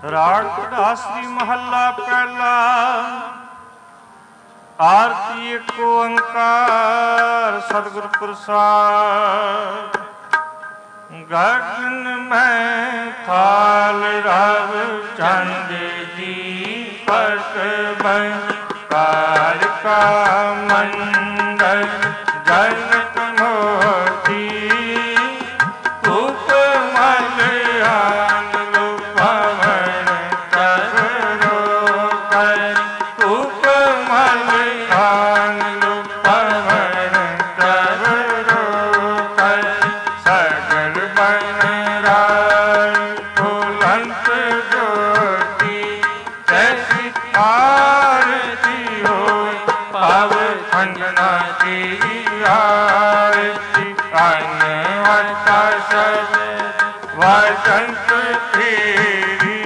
ਰਾਗ ਢਾਸਰੀ ਮਹੱਲਾ ਪਹਿਲਾ। ਆਰਤੀ ਏਕ ਓੰਕਾਰ ਸਤਿਗੁਰ ਪ੍ਰਸਾਦ। ਗਗਨ ਮੈਂ ਥਾਲ ਰਵ ਚੰਦ ਦੀਪਕ ਬਨ ਕਾਰ ਕਾ ਮੰਡਲ ਜਨਕ ਮੋਤੀ वसंत तेरी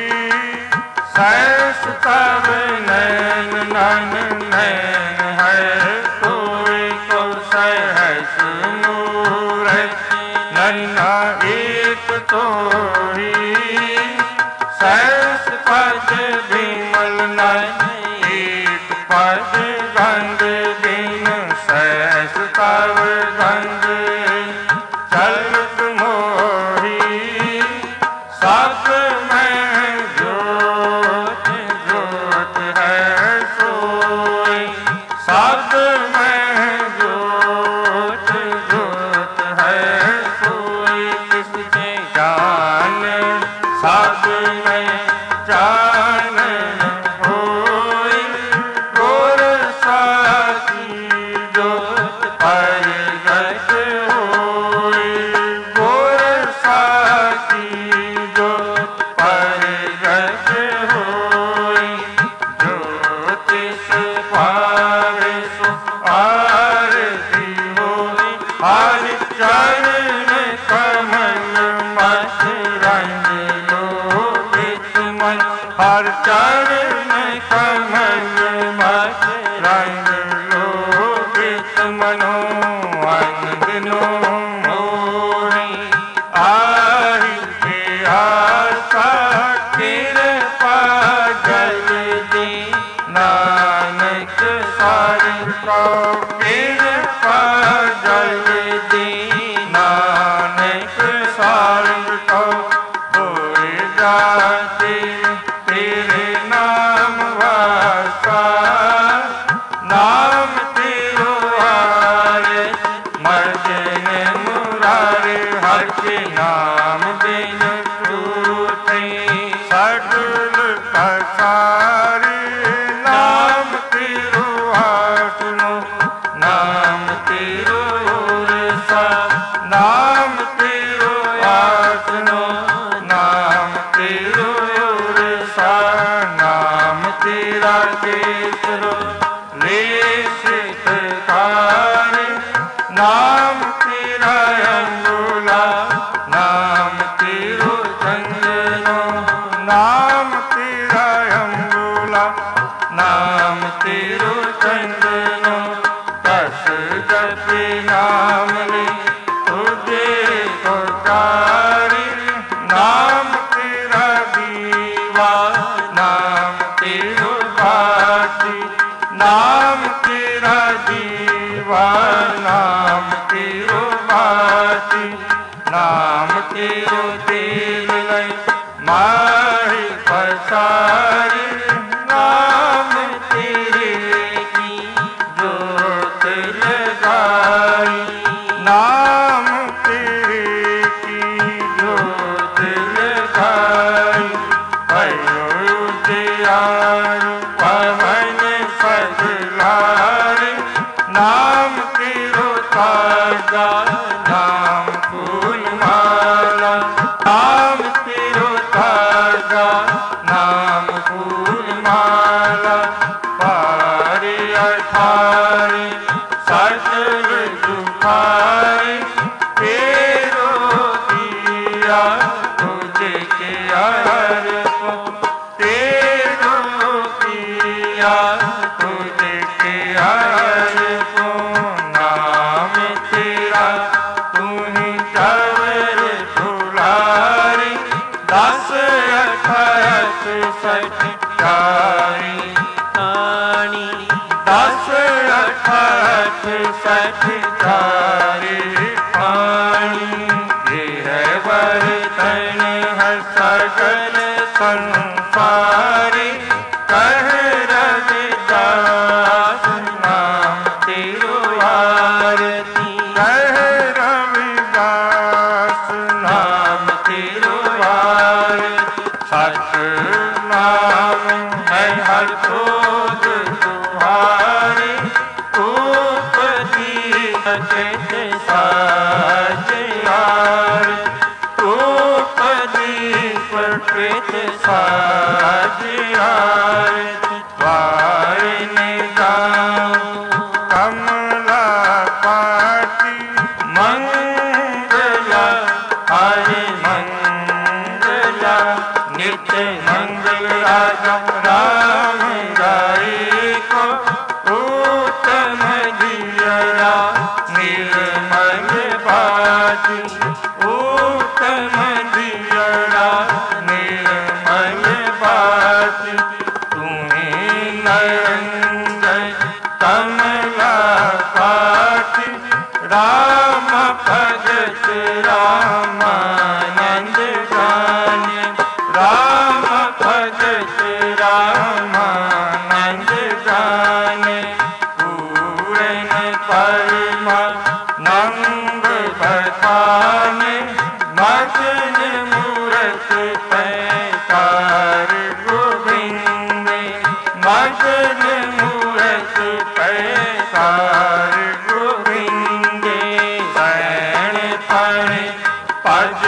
सहस तब नैन नन नैन है कोई को सहस मूरत नन्ना एक तो ही सहस पद विमल नन एक पद गंध बिन सहस तब गंध चलत मोही सब में जोत जोत है सोई सब में जोत जोत है सोई किसने जान सब में जान होई गोर साकी जोत परगट होई गोर साकी जोत परगट होई ज्योतिष पावे सो आरती होई हर चरण कमल मत रंग लो बिच मन हर चरण कमल मत रंग लो बिच मनो अंगनो मोही आहि के आशा कृपा जल दी नानक सारी को कृपा जल दी नानक सारी को होए जाते तेरे नाम वासा नाम तेरो आरे मर्जन मुरारे हर के नाम बिन टूटे सगल पसारे नाम तेरो आसनो नाम तेरो रसा नाम तेरो आसनो नाम तेरो रसा नाम तेरा केसरो लेशितकार नाम तेरा अंगुला नाम तेरो चंदनो नाम तेरा अंगुला नाम तेरो चंदनो कस जपे नाम ले तुझे को तारी नाम तेरा दीवा नाम तेरो बासी नाम तेरा दीवा नाम तेरो बासी नाम तेरो तेल लय माही पसारी नाम तेरे की जोत लगाई नाम तेरे की जोत लगाई भयो उजियार पवन सजलार नाम तेरो ताजा नाम फूल माला नाम तेरो ताजा नाम फूल माला पारे अठारे सजल दुखारे तेरो दिया तुझे के यार को तेरो दिया तुझे के यार को नाम तेरा तू ही चवर दुलारी दस अठार सठ चारी आणी 10 अठ सठ चारी पानी यह बर्तन है सगल संसारी कह रविदास नाम तेरो आरती कह रविदास नाम तेरो आरती सच नाम है हर क्रोध तुम्हारे उपदी सचेत साज यार उपदी प्रकृत साज यार वारने गाऊं कमला पाटी मंगला हरे मंगला नित्य मंगल राजा राम राय को उत्तम जियरा निर्मल बाजी उत्तम जियरा निर्मल बाजी तुम्हें नयन कमला पाटी राम भगत रामानंद गाने राम भगत रामानंद गाने पूरन परमा नंद बखाने मगन मूरत पैकार गोविंद मगन मूरत पैकार गोविंद शरण पर पद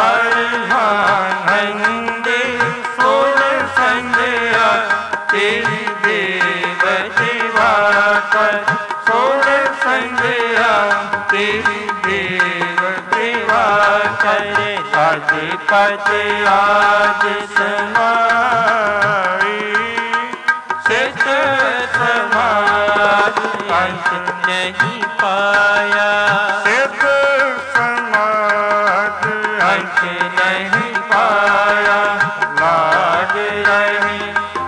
परमानंदे सोल संध्या तेरी देव दिवाकर सोल संध्या तेरी देव दिवाकर पद पद आज समाई सिद्ध समाज अंत नहीं पाया सिद्ध समाज अंत नहीं पाया लाज रही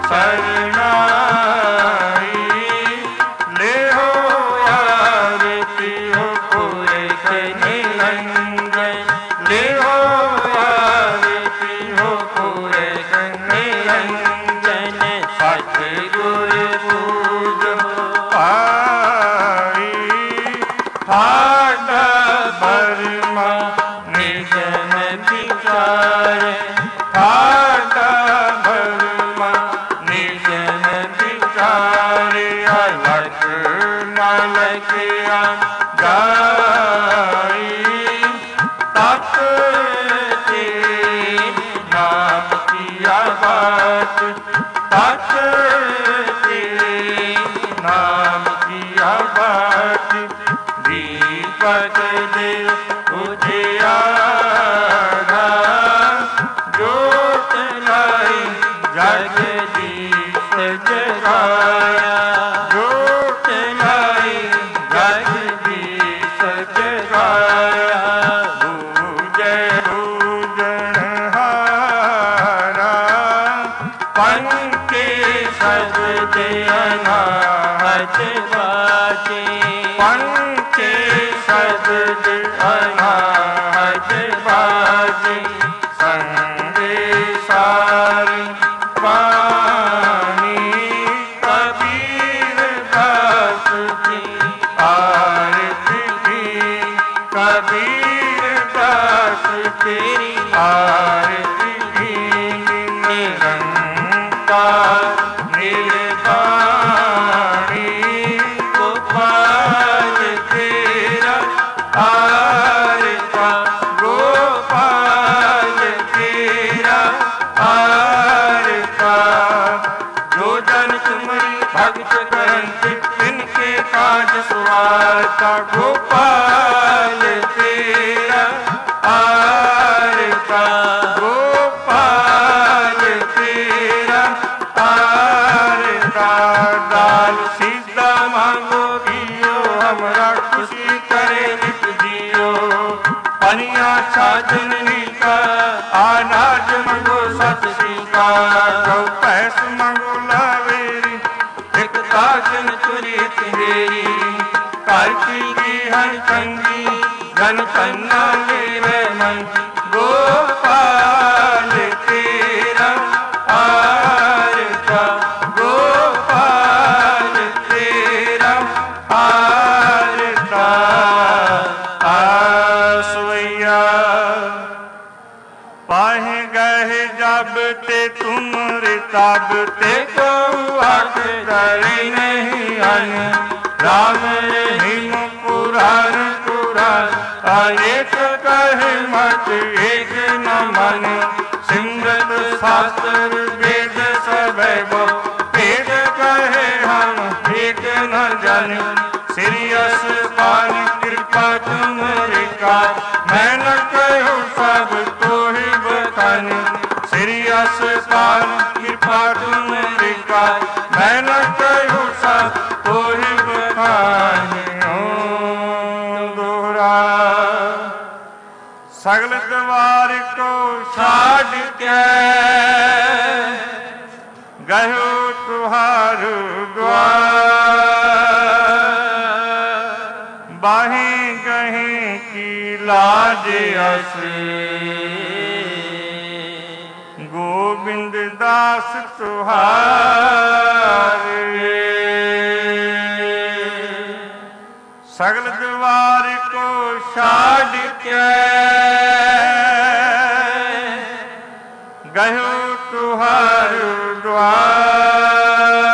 शरणाई ले हो आरती हो पुरख निरंजन ले हो आरती हो पुरख निरंजन सतगुरु पूजो पाई फाटा बर्मा निजन विचार फाटा बर्मा निजन विचार अलग नलकिया गाई तक ते नाम किया बात तक ते नाम किया बात दीपक दे उजियारा जोत लाई जगदीश जगाया जोत लाई जगदीश जगाया पूजय पूजनहारा पंके शब्द अनाहत बाजे पंके शब्द अनाहत बाजे संदेशारी वाणी कबीर दास की आरती की कबीर दास तेरी आरती की निरंकार निर्वाणी गोपाल तेरा आरता गोपाल तेरा आरता जो जन तुम्हारी भक्त करंत इनके काज सुवारता गोपाल तेरा आरता गोपाल तेरा आरता दाल सीधा मांगो गियो हमरा खुशी करे नित जियो पनिया साजन नीका अनाज मंगो सत श्री का तन्ना मेरे मन गोपाल तेरा आरता गोपाल तेरा आरता आसवैया पाहे गए जब ते तुमरे तब ते को आख करे नहीं अन राम रहीम पुराण पुराण एक कहे मत एक न मन सिमरत शास्त्र वेद सब वेद कहे हम एक न जन श्री असपान कृपा तुम्हारी का मैं न कहूँ सब तो ही बखान श्री असपान कृपा तुम्हारी का मैं न कहूँ सब तो ही बखान दोहरा सगल द्वार को छाड़ के गयो तुहार द्वार बाहें कहीं की लाज असे गोविंद दास तुहारे सगल द्वार को छाड़ के गयो तुहार द्वार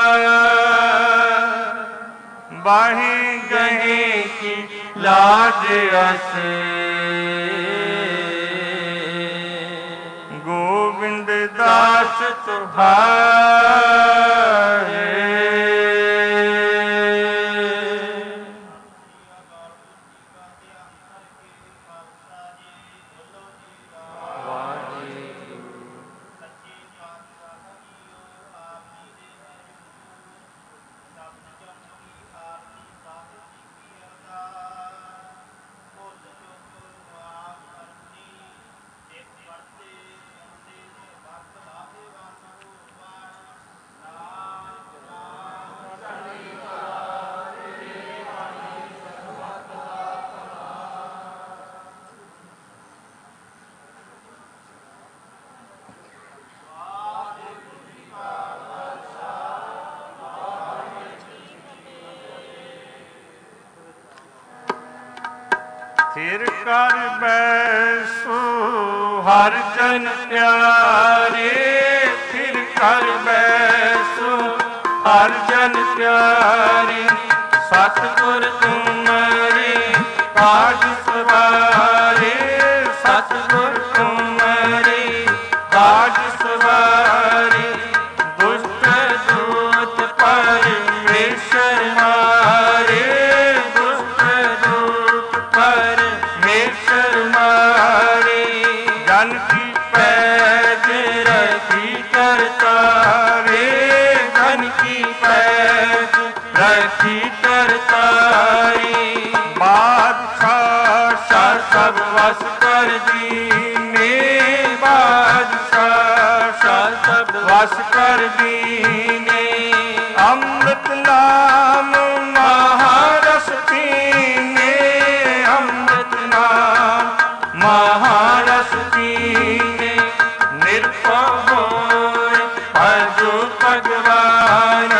बाहें गहे की लाज असे गोविंद दास तुहारे फिर कर बैसो हर जन प्यारे फिर कर बैसो हर जन प्यारे सतगुर तुम्हारे काज सवारे सतगुर तुम्हारे काज सवारे दुष्ट दूत परमेश्वर मारे दुष्ट दूत परमेश्वर मारे जन की पैज रखी करतारे जन की पैज रखी करतारी बादशाह सब वश कर दीने बादशाह सब वश कर दीने अमृत नाम महारस पीने अमृत नाम महारस पीने निर्भय होए भजो भगवान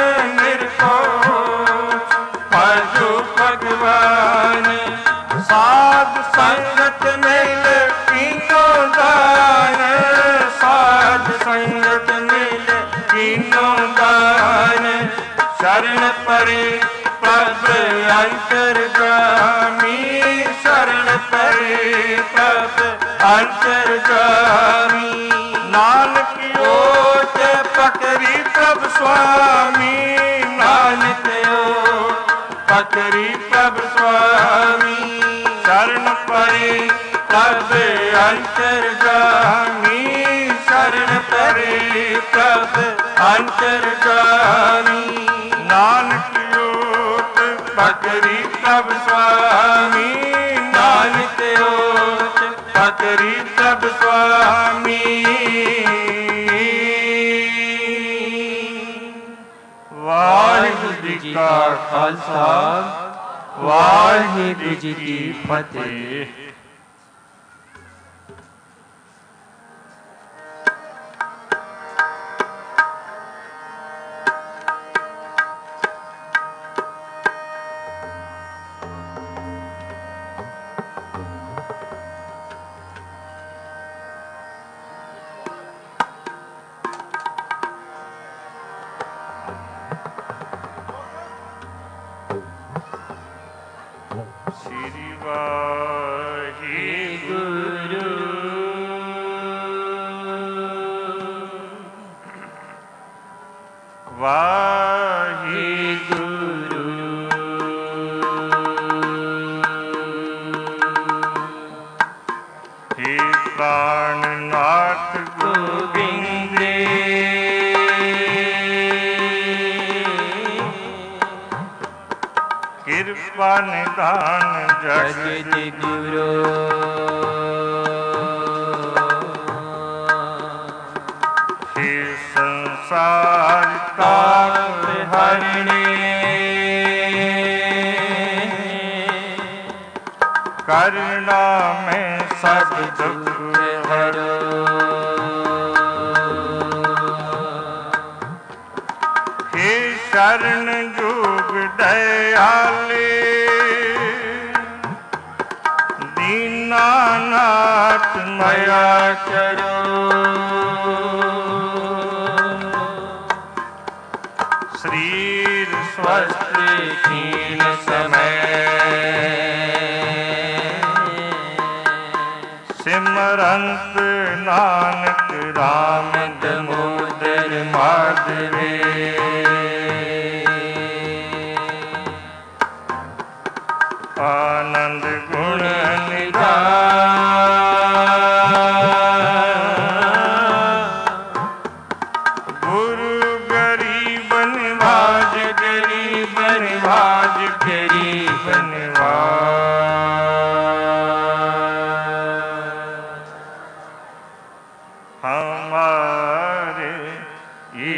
भगवान साध संगत मिल कीनो दान साध संगत मिल कीनो दान शरण परे प्रभ अंतर्गामी शरण परे प्रभ अंतर्गामी नानक ओट पकड़ी प्रभ स्वामी नानक ओट पकड़ी प्रभ स्वामी शरण परे प्रभ अंतर्गामी शरण परे प्रभ अंतर्गामी नानक ओट पकड़ी प्रभ स्वामी नानक ओट पकड़ी प्रभ स्वामी वाहिगुरु जी का खालसा वाहिगुरु जी की फतेह। करुणा में सब दुख हरो, हे शरण युग दयाले, दीनानाथ मया चरो। शरीर स्वस्थ कीन समय, सिमरंत नानक राम दामोदर माधवे। आनंद गुण निधान, गुरु गरीब निवाज, गरीब निवाज, गरीब निवाज। हमारे ये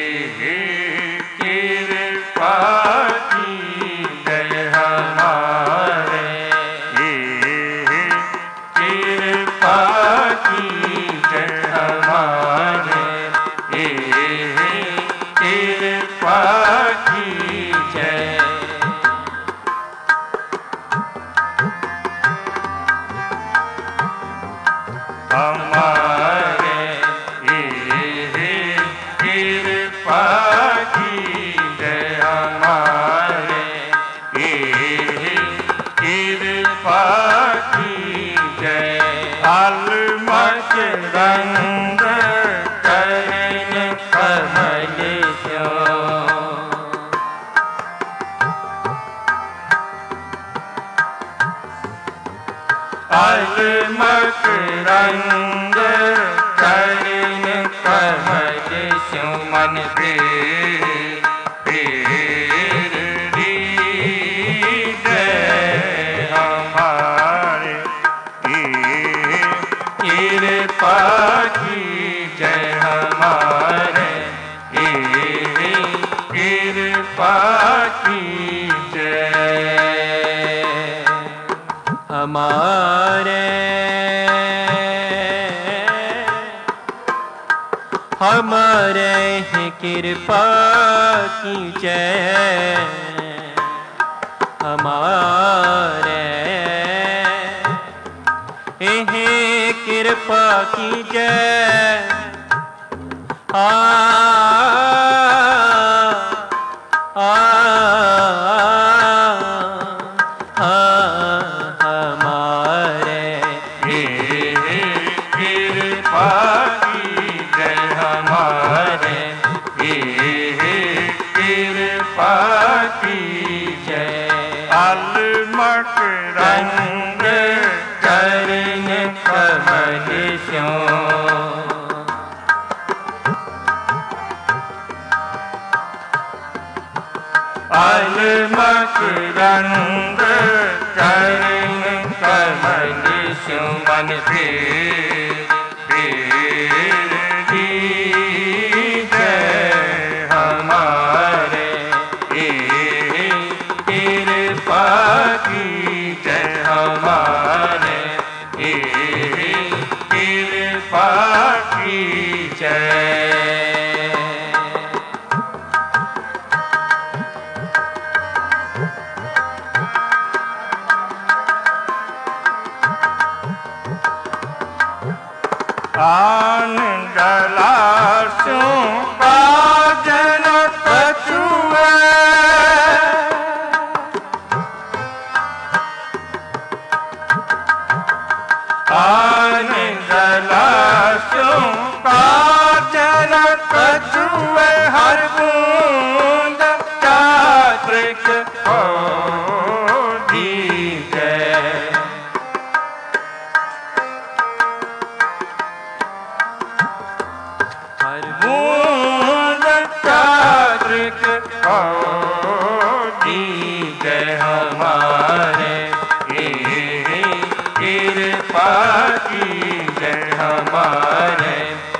कृपा की जय, हमारे ये कृपा की जय, हमारे ये कृपा की जय। हमारे ये कृपा की जय, हमारे ये कृपा की जय। अलमच रंग करण कमल श्याम, अलमच रंग करण कमल सुमन फेर जय। हमारे ये कृपा की जय, हमारे ये कृपा की जय। हमारे हमारे ही कृपा की जय, हमारे ही कृपा की जय। हमारे ये कृपा की जय, हमारे ये कृपा की जय। अलमक रंग करण कमल श्याम, अलमक रंग करण कमल सुमन फेर जय। हमारे ये कृपा कृपा की जय। आनंद लासों का जन कछुए, आनंद लासों का जन कछुए, हर बूंद चात्रिक हो दी जय। बूंद चात्रिक हो दी जय हमारे, कृपा की जय हमारे,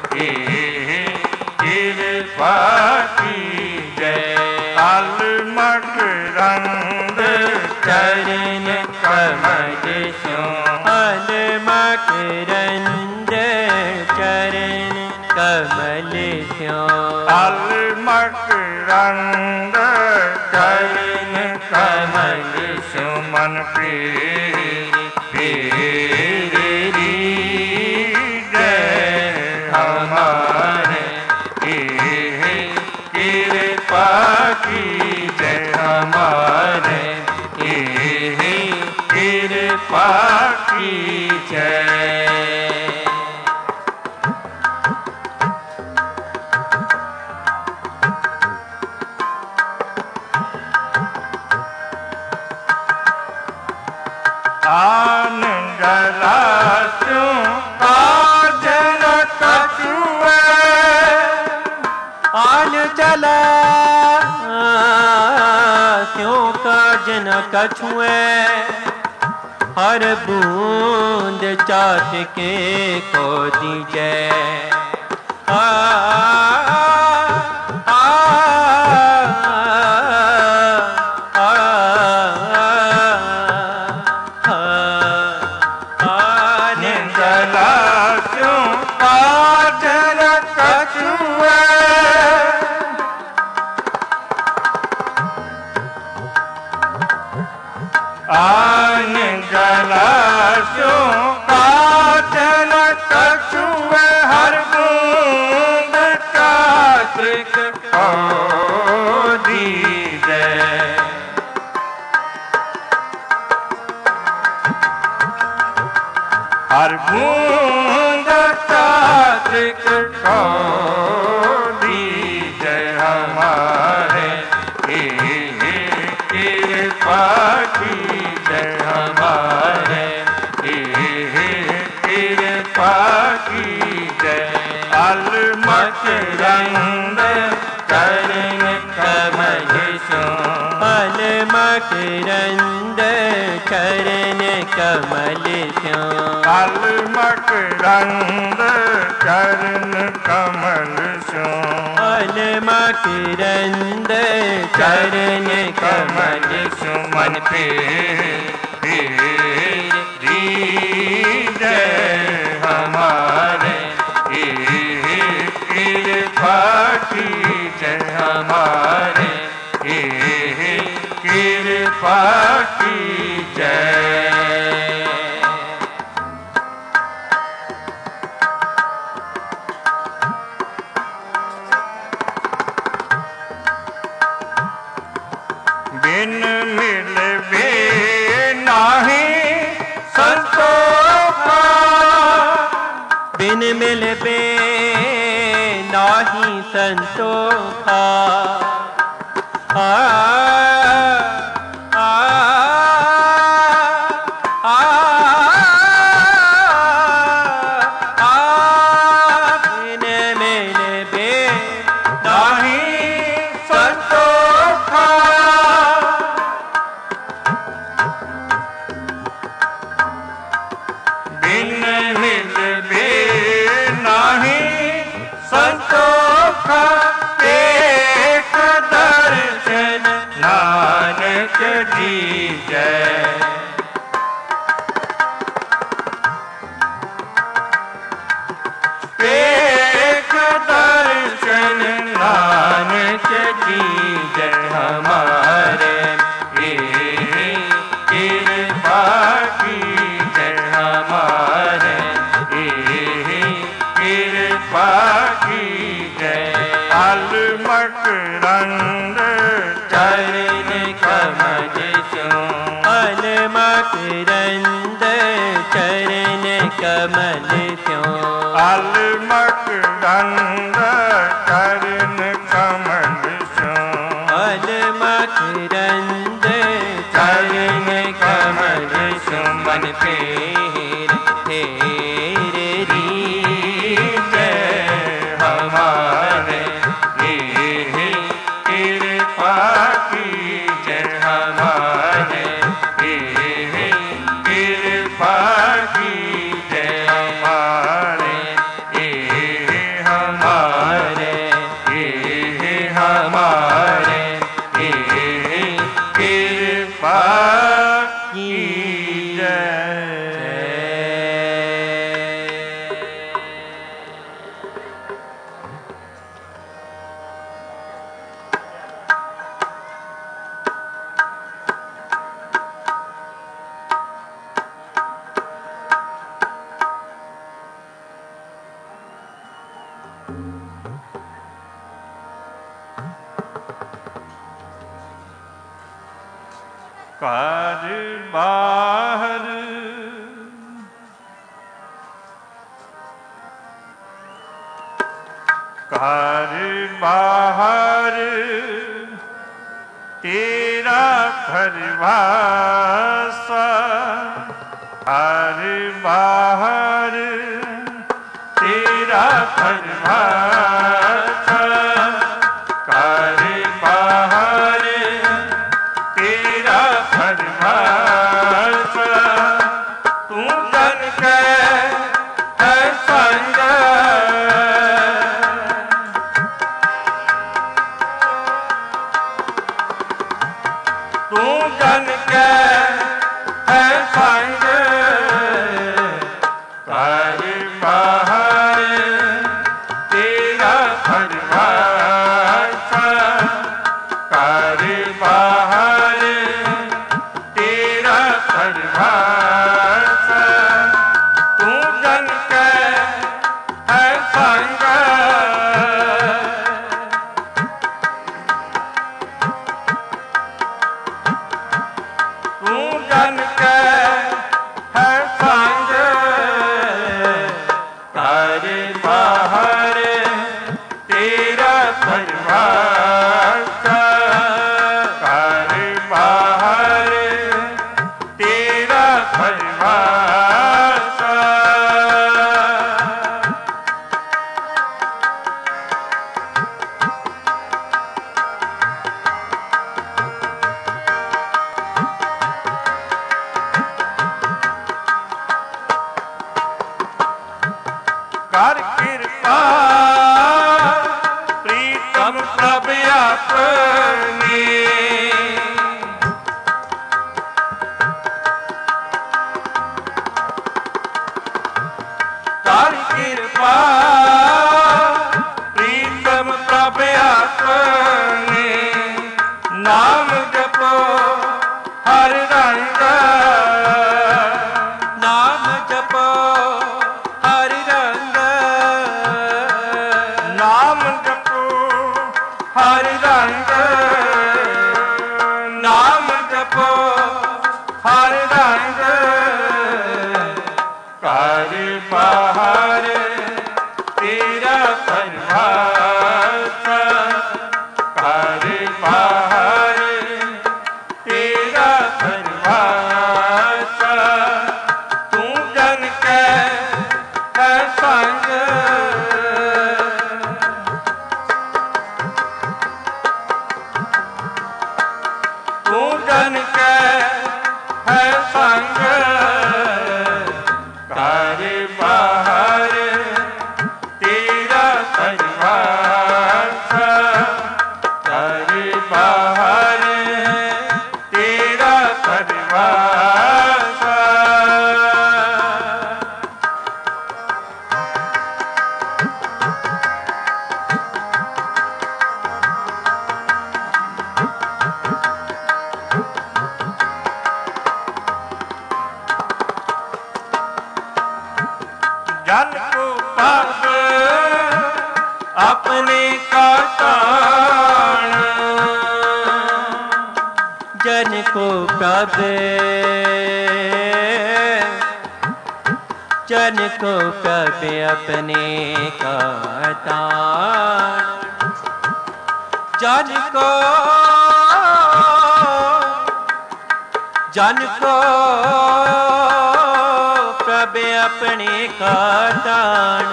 कृपा की जय। अलमग रंग चरण कमल स्यों, अलमग रंग चरण कमल स्यों, अलमग रंग चरण कमल स्यों। मन फेरी जय हमारे, कृपा की जय हमारे, कृपा की जय। आनंद लासों का जन कछुए, आनंद लासों का जन कछुए, हर बूंद चात्रिक को दी जय। आनंद लासों का जन कछुए, हर बूंद चात्रिक हो दी जय। हर बूंद चात्रिक हो दी जय हमारे, कृपा की जय हमारे, कृपा की जय। अलमग रंग चरण कमल स्यों, अलमग रंग चरण कमल स्यों, अलमग रंग चरण कमल स्यों, अलमग रंग चरण कमल स्यों। मन फेरी जय हमारे, कृपा की जय हमारे, कृपा की जय। बिन मिलवे नाही संतोखा, बिन मिलवे नाही संतोखा। बिन मिलवे नाही संतोखा, बिन मिलवे नाही संतोखा। एक दर्शन नानक जी जय। पेख दर्शन नानक कीजै हमारे, कृपा कीजै हमारे, कृपा कीजै। अलमकरंद चरण कमल स्यों, अलमकरंद चरण कमल स्यों, अलमकरंद चरण कमल स्यों, अलमकरंद चरण कमल स्यों। मन फेर फेर रीजै हमारे, कृपा कीजै हमारे, कृपा कीजै हमारे, हमारे हमारे कृपा कीजै। ਘਰ ਬਾਹਰ ਘਰ ਬਾਹਰ ਤੇਰਾ ਪਰਵਾਸਾ, ਘਰ ਬਾਹਰ ਤੇਰਾ ਪਰਵਾਸਾ, ਘਰ ਬਾਹਰ तेरा फरमासा। तू जन के है संग, तू जन के है संग, घर बाहर तेरा फरमासा, घर बाहर तेरा फरमासा। तू जन के है संग, तू जन के है संग, घर बाहर तेरा फरमासा, घर बाहर तेरा फरमासा। कर कृपा प्रीतम प्रभ अपने, कर कृपा प्रीतम प्रभ अपने, नाम जपो हर रंग, नाम जपो हर रंग, अपने का ताण। जन को प्रभ जन को प्रभ अपने का ताण। जन को प्रभ अपने का ताण।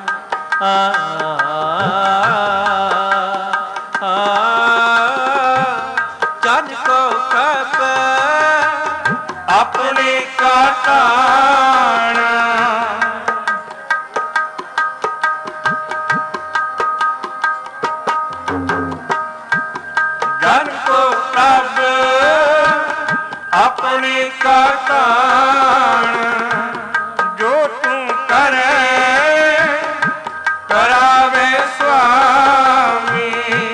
जन को प्रभ अपने का ताण। जन को प्रभ अपने का ताण। जो तू करे करावे स्वामी।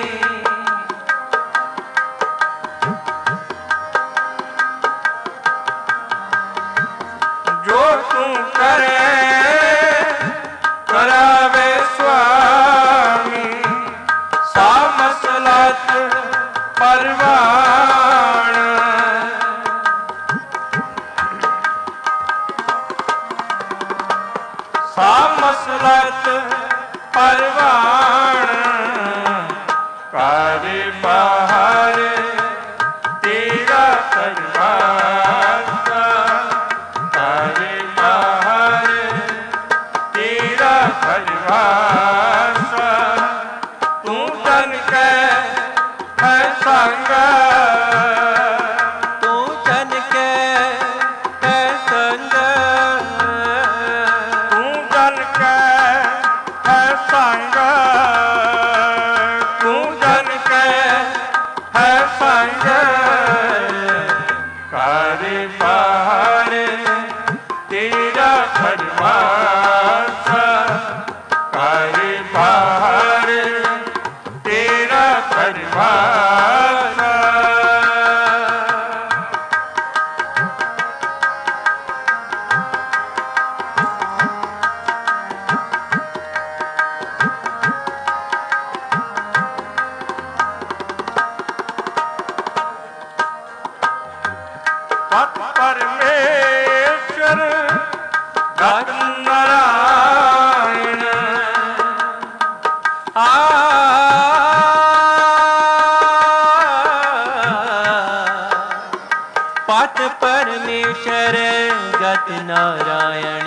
जो तू करे करावे स्वामी। सामसलत परवान। सामसलत परवान। कर बाहर तेरा करवासा। कर बाहर तेरा करवासा। तू जन के है संग। तू जन के है संग। तू जन के है संग। तू जन के है संग। कर बाहर तेरा खरवासा। कर बाहर तेरा खरवासा। पत परमेश्वर गत नारायण। पत परमेश्वर गत नारायण।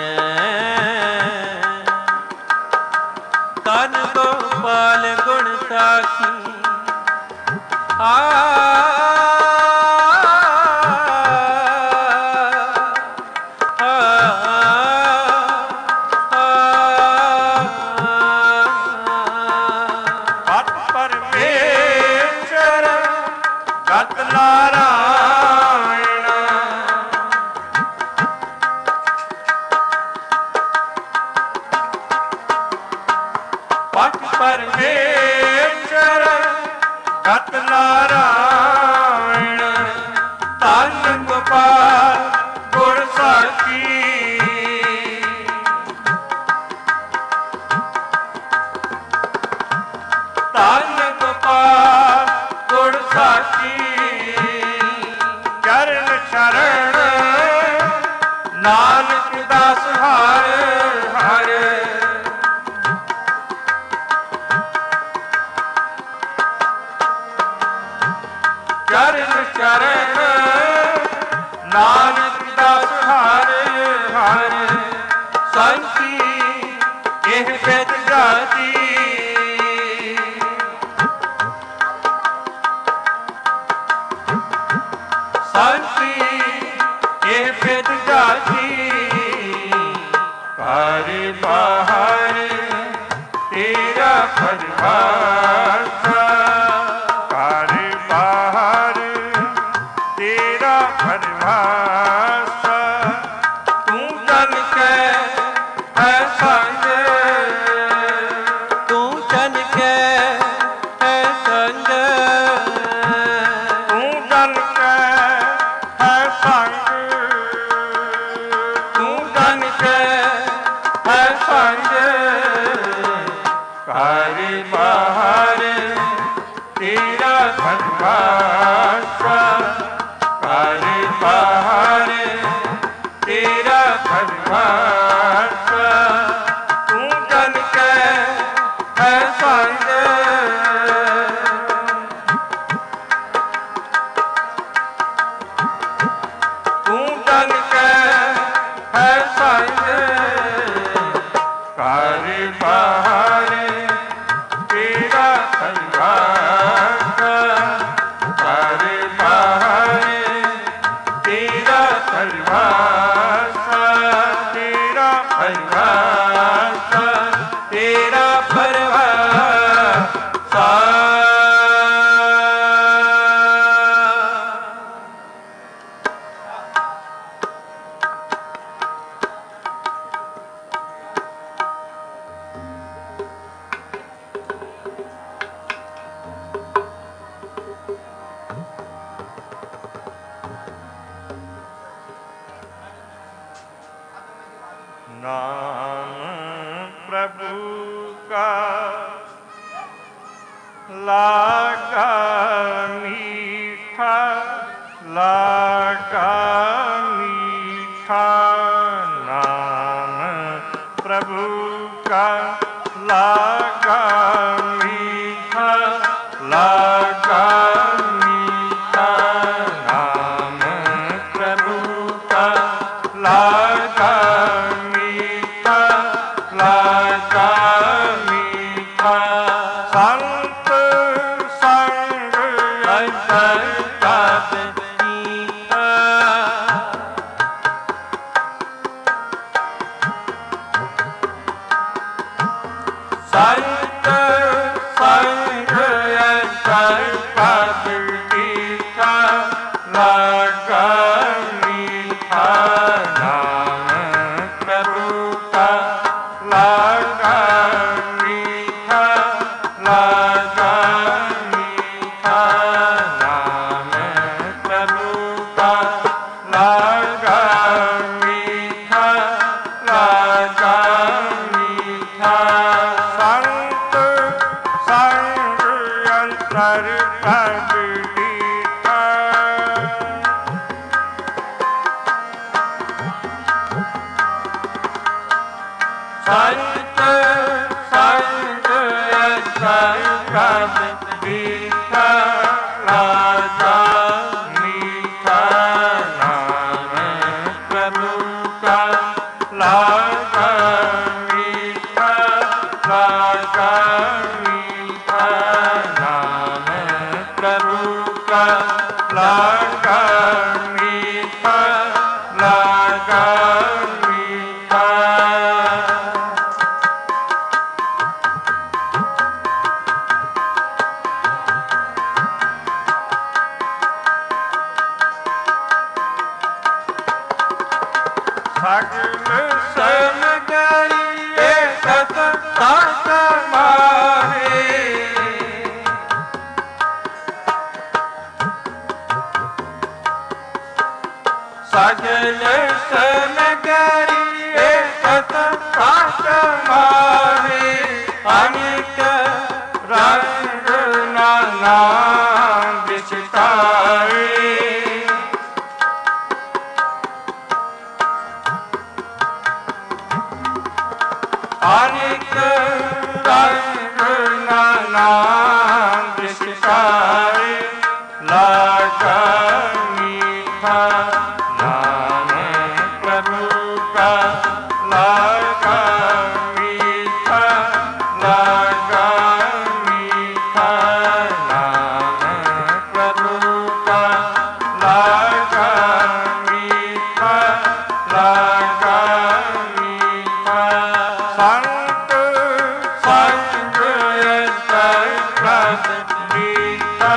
तन गोपाल गुण साखी। पत परमेश्वर गत नारायण। पत परमेश्वर गत नारायण। धन गोपाल गुण साखी। धन गोपाल गुण साखी। चरण शरण नानक दास हर हर। चरण शरण नानक दास हर हर। संति ਇਹ ਬਿਦ ਜਾਤੀ। ਸੰਤੀ ਇਹ ਬਿਦ ਜਾਤੀ। ਕਰ ਬਾਹਰ ਤੇਰਾ ਫਰਮਾਨਾ। ਕਰ ਬਾਹਰ ਤੇਰਾ ਫਰਮਾਨਾ। ਤੂੰ ਜਨ ਕੇ ਹੈ ਸੰਗ। ਤੂੰ ਜਨ ਕੇ ਹੈ ਸੰਗ। ਤੂੰ ਜਨ ਕੇ ਹੈ ਸੰਗ। ਤੂੰ ਜਨ ਕੇ ਹੈ ਸੰਗ। ਕਰ ਘਰ ਬਾਹਰ ਤੇਰਾ ਧਰਵਾਸਾ, ਘਰ ਬਾਹਰ ਤੇਰਾ ਧਰਵਾਸਾ, ਤੂੰ ਜਨ ਕੈ ਹੈ ਸੰਗ, ਤੂੰ ਜਨ ਕੈ ਹੈ ਸੰਗ, ਘਰ ਬਾਹਰ ਤੇਰਾ ਧਰਵਾਸਾ, ਘਰ ਬਾਹਰ ਤੇਰਾ ਧਰਵਾਸਾ, ਤੇਰਾ ਧਰਵਾਸਾ, ਤੇਰਾ ਭਰਵਾਸਾ। ਨਾਮ ਪ੍ਰਭੂ ਕਾ ਲਾਗਾ ਮੀਠਾ, ਲਾਗਾ ਮੀਠਾ, ਨਾਮ ਪ੍ਰਭੂ ਕਾ ਲਾਗਾ ਮੀਠਾ, ਲਾਗਾ ਮੀਠਾ, ਨਾਮ ਪ੍ਰਭੂ ਕਾ ਲਾਗਾ ਮੀਠਾ, ਲਾਗਾ ਮੀਠਾ, ਸੰਤ ਸੰਗ ਅੰਤਰ ਪਦ ਮੀਠਾ, ਸੰਤ ਸੰਗ ਅੰਤਰ ਪਦ ਮੀਠਾ, ਲਾਗਾ ਮੀਠਾ, ਨਾਮ ਪ੍ਰਭੂ ਕਾ ਲਾਗਾ ਮੀਠਾ, ਲਾਗਾ ਮੀਠਾ, ਨਾਮ ਪ੍ਰਭੂ ਕਾ ਲਾਗਾ ਮੀਠਾ, ਲਾਗਾ ਮੀਠਾ, ਸੰਤ ਸੰਗ ਅੰਤਰ ਪਦ ਮੀਠਾ, ਸੰਤ ਸੰਗ ਅੰਤਰ ਪਦ ਮੀਠਾ, ਲਾਗਾ ਮੀਠਾ, ਨਾਮ ਪ੍ਰਭੂ ਕਾ ਲਾਗਾ ਮੀਠਾ, ਲਾਗਾ ਮੀਠਾ, ਨਾਮ ਪ੍ਰਭੂ ਕਾ ਲਾਗਾ ਮੀਠਾ, ਲਾਗਾ ਮੀਠਾ। ਸਗਲ ਸਮਗਰੀਏ ਸਤ ਸਤ ਮਾਹੇ, ਸਗਲ ਸਮਗਰੀਏ ਸਤ ਸਤ ਮਾਹੇ, ਅਨੇਕ ਰੰਗ ਨਾਨਾ ਵਿਚਤਾਰੇ, ਅਨੇਕ ਰੰਗ ਨਾਨਾ ਵਿਚਤਾਰੇ, ਲਾਗਾ ਮੀਠਾ, ਨਾਮ ਪ੍ਰਭੂ ਕਾ ਲਾਗਾ ਮੀਠਾ, ਲਾਗਾ ਮੀਠਾ, ਨਾਮ ਪ੍ਰਭੂ ਕਾ ਲਾਗਾ ਮੀਠਾ, ਲਾਗਾ ਮੀਠਾ, ਸੰਤ ਸੰਗ ਅੰਤਰ ਪਦ ਮੀਠਾ,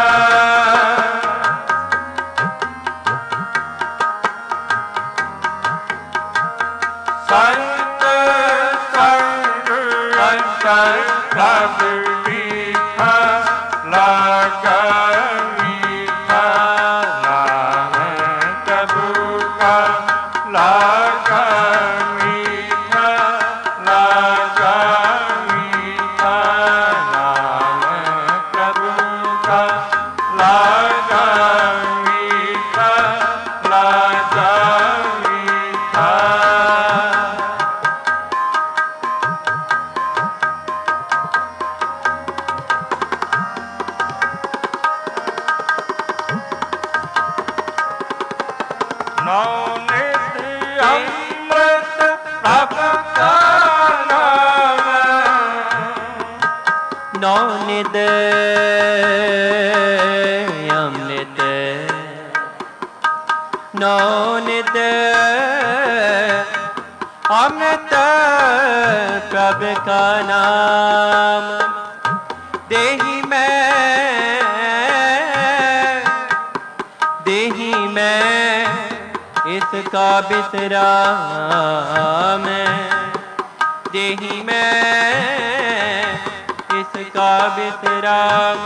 ਸੰਤ ਸੰਗ ਅੰਤਰ ਪਦ ਮੀਠਾ, ਲਾਗਾ ਮੀਠਾ, ਨਾਮ ਪ੍ਰਭੂ ਕਾ ਲਾਗਾ ਮੀਠਾ, ਲਾਗਾ ਮੀਠਾ, नौ निद अमृत नौ निद अमृत प्रभु का नाम देहि मैं इसका विश्राम देहि मैं इसका विश्राम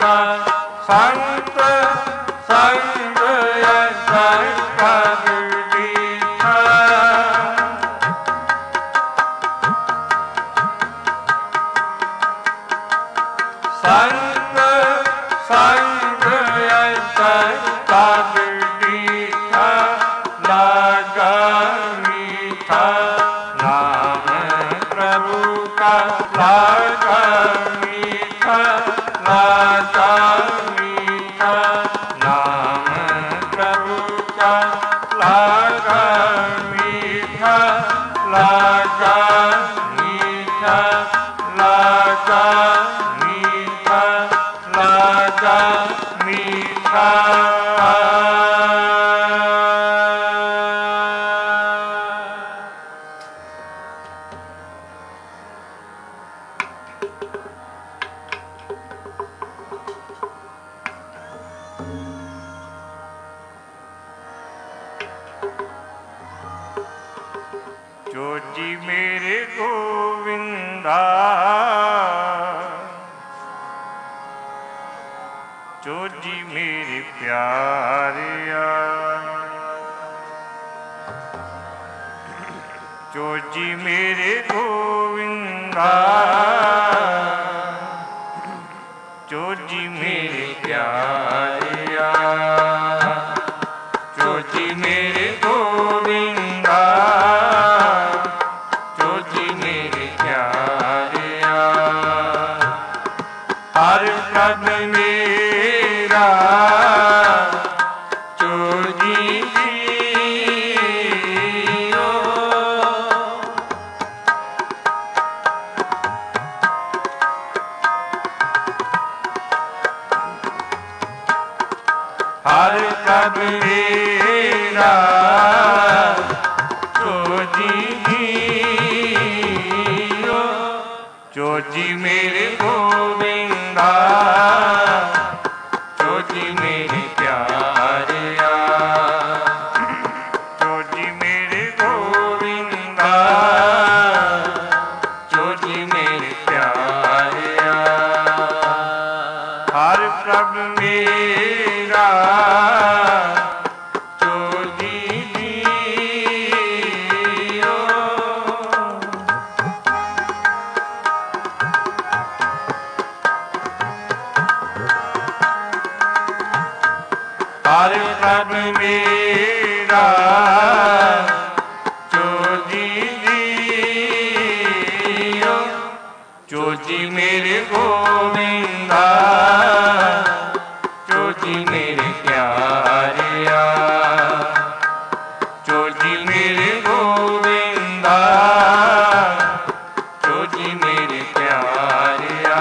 संत संग ਲਾਗਾ ਮੀਠਾ ਲਾਗਾ ਮੀਠਾ ਲਾਗਾ ਮੀਠਾ ਲਾਗਾ ਮੀਠਾ ਜੋ ਜੀ ਮੇਰੇ ਗੋਵਿੰਦਾ ਜੋ ਜੀ ਮੇਰੇ ਪਿਆਰਿਆ ਜੋ ਜੀ ਮੇਰੇ ਗੋਵਿੰਦਾ ਜੋ ਜੀ ਮੇਰੇ ਪਿਆਰਿਆ ਜੋ ਜੀ ਮੇਰੇ ਗੋਵਿੰਦਾ ਜੋ ਜੀ ਮੇਰੇ ਪਿਆਰਿਆ ਹਰ ਪ੍ਰਭ ਮੇਰਾ ਜੋ ਜੀ ਜੀਓ ਹਰ ਪ੍ਰਭ ਮੇਰਾ ਜੋ ਜੀ ਜੀਓ ਜੋ ਜੀ ਮੇਰੇ ਗੋਵਿੰਦਾ ਜੋ ਜੀ ਮੇਰੇ ਪਿਆਰਿਆ ਜੋ ਜੀ ਮੇਰੇ ਗੋਵਿੰਦਾ ਜੋ ਜੀ ਮੇਰੇ ਪਿਆਰਿਆ ਹਰ ਪ੍ਰਭ ਮੇਰਾ ਜੋ ਜੀ ਜੀਓ ਹਰ ਪ੍ਰਭ ਮੇਰਾ ਜੋ ਜੀ ਜੀਓ ਜੋ ਜੀ ਮੇਰੇ ਗੋਵਿੰਦਾ ਜੋ ਜੀ ਮੇਰੇ ਪਿਆਰਿਆ ਜੋ ਜੀ ਮੇਰੇ ਗੋਵਿੰਦਾ ਜੋ ਜੀ ਮੇਰੇ ਪਿਆਰਿਆ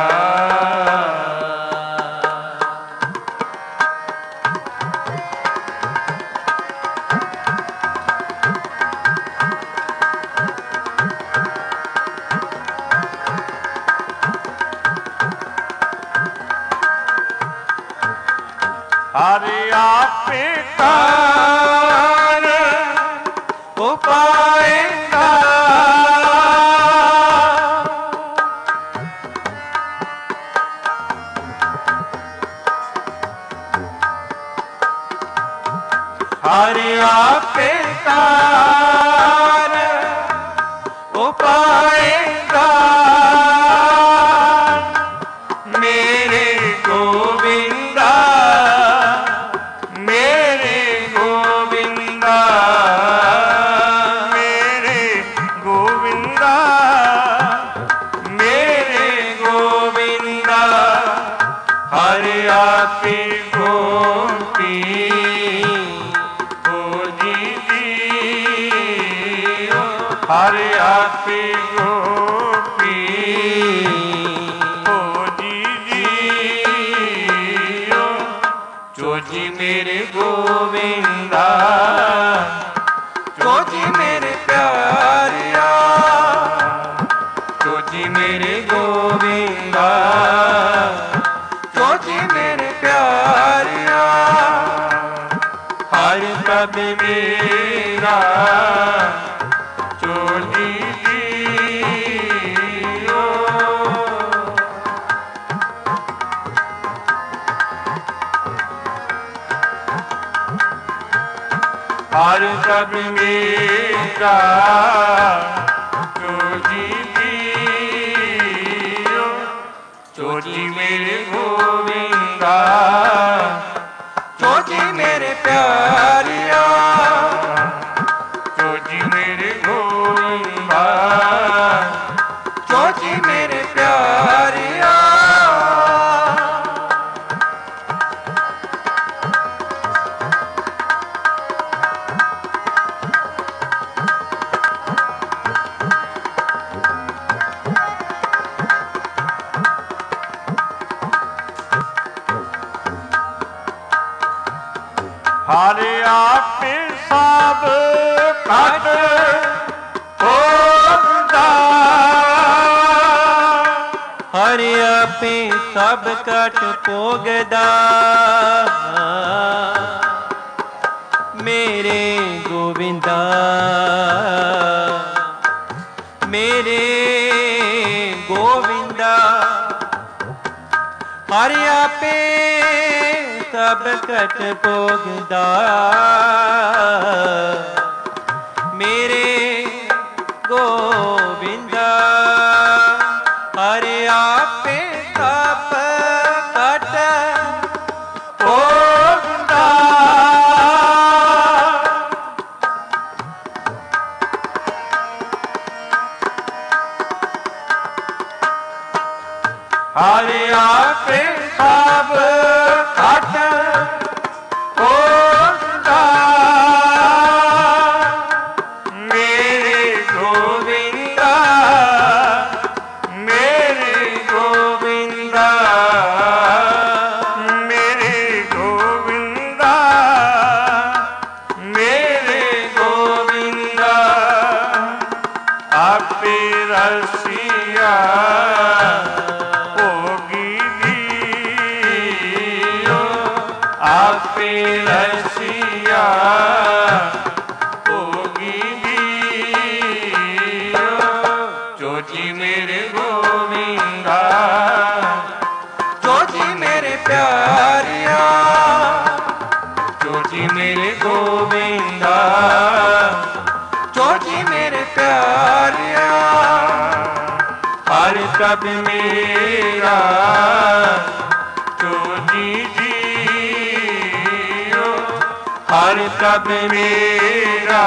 ਹਰਿ ਆਪੇ ਤਾਰ ਉਪਾਇੰਦਾ ਹਰਿ ਆਪੇ ਤਾਰ ਉਪਾਇੰਦਾ ਮੇਰੇ ਗੋਬਿੰਦਾ ਮੇਰੇ ਗੋਬਿੰਦਾ ਮੇਰੇ ਗੋਬਿੰਦਾ ਮੇਰੇ ਗੋਬਿੰਦਾ ਹਰਿ ਆਪੇ ਗੋਪੀ ਹੋ ਜੀ ਜੀਓ ਹਰਿ ਆਪੇ ਗੋਪੀ ਹੋ ਜੀ ਜੀਓ ਜੋ ਜੀ ਮੇਰੇ ਗੋਵਿੰਦਾ ਜੋ ਜੀ ਮੇਰੇ ਪਿਆਰਿਆ ਜੋ ਜੀ ਮੇਰੇ ਗੋਵਿੰਦਾ ਜੋ ਜੀ ਮੇਰੇ ਪਿਆਰਿਆ ਹਰ ਪ੍ਰਭ ਮੇਰਾ ਜੋ ਜੀ ਜੀਓ ਹਰ ਪ੍ਰਭ ਮੇਰਾ ਜੋ ਜੀ ਜੀਓ ਜੋ ਜੀ ਮੇਰੇ ਗੋਵਿੰਦਾ ਜੋ ਜੀ ਮੇਰੇ ਪਿਆਰਿਆ ਜੋ ਜੀ ਮੇਰੇ ਗੋਵਿੰਦਾ ਜੋ ਜੀ ਮੇਰੇ ਪਿਆਰਿਆ ਸਭ ਘਟ ਭੋਗਦਾ। ਹਰਿ ਆਪੇ ਸਭ ਘਟ ਭੋਗਦਾ। ਮੇਰੇ ਗੋਬਿੰਦਾ ਮੇਰੇ ਗੋਬਿੰਦਾ। ਹਰਿ ਆਪੇ ਸਭ ਘਟ ਭੋਗਦਾ। ਮੇਰੇ ਗੋਬਿੰਦਾ। ਹਰਿ ਆਪੇ ਸਭ ਘਟ ਭੋਗਦਾ। ਹਰਿ ਆਪੇ ਸਭ ਘਟ ਭੋਗਦਾ। ਮੇਰੇ ਗੋਬਿੰਦਾ ਮੇਰੇ ਗੋਬਿੰਦਾ ਮੇਰੇ ਗੋਬਿੰਦਾ ਮੇਰੇ ਗੋਬਿੰਦਾ। ਆਪੇ ਰਸੀਆ ਆਪੇ ਰਸੀਆ ਭੋਗੀ ਦੀਓ। ਜੋਜੀ ਮੇਰੇ ਗੋਬਿੰਦਾ ਜੋਜੀ ਮੇਰੇ ਪਿਆਰਿਆ। ਜੋਜੀ ਮੇਰੇ ਗੋਬਿੰਦਾ ਜੋਜੀ ਮੇਰੇ ਪਿਆਰਿਆ। ਹਰਿ ਪ੍ਰਭ ਮੇਰਾ ਜੋਜੀ ਜੀਓ। ਹਰਿ ਪ੍ਰਭ ਮੇਰਾ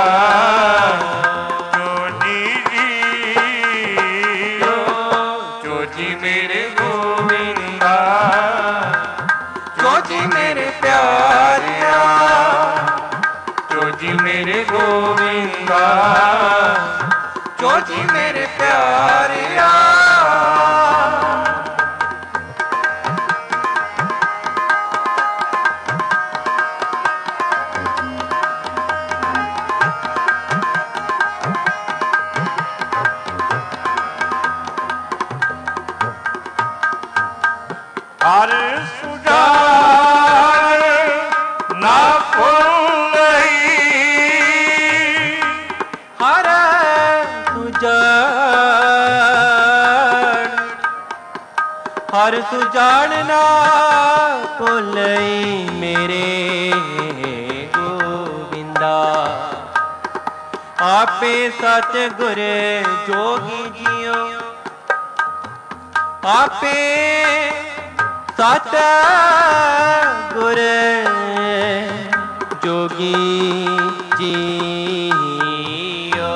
ਜੋਜੀ ਜੀਓ। ਜੋਜੀ ਮੇਰੇ ਗੋਬਿੰਦਾ ਜੋਜੀ ਮੇਰੇ ਪਿਆਰਿਆ। ਜੋਜੀ ਮੇਰੇ ਗੋਬਿੰਦਾ ਜੋਜੀ ਮੇਰੇ ਪਿਆਰਿਆ। ਹਰ ਸੁਜਾਨ ਨਾ ਭੁੱਲਈ। ਹਰ ਸੁਜਾਨ ਹਰ ਸੁਜਾਨ ਨਾ ਭੁੱਲਈ। ਮੇਰੇ ਗੋਬਿੰਦਾ ਆਪੇ ਸਚ ਗੁਰ ਜੋਗੀ ਜੀਓ। ਆਪੇ ਸਚ ਗੁਰ ਜੋਗੀ ਜੀਓ।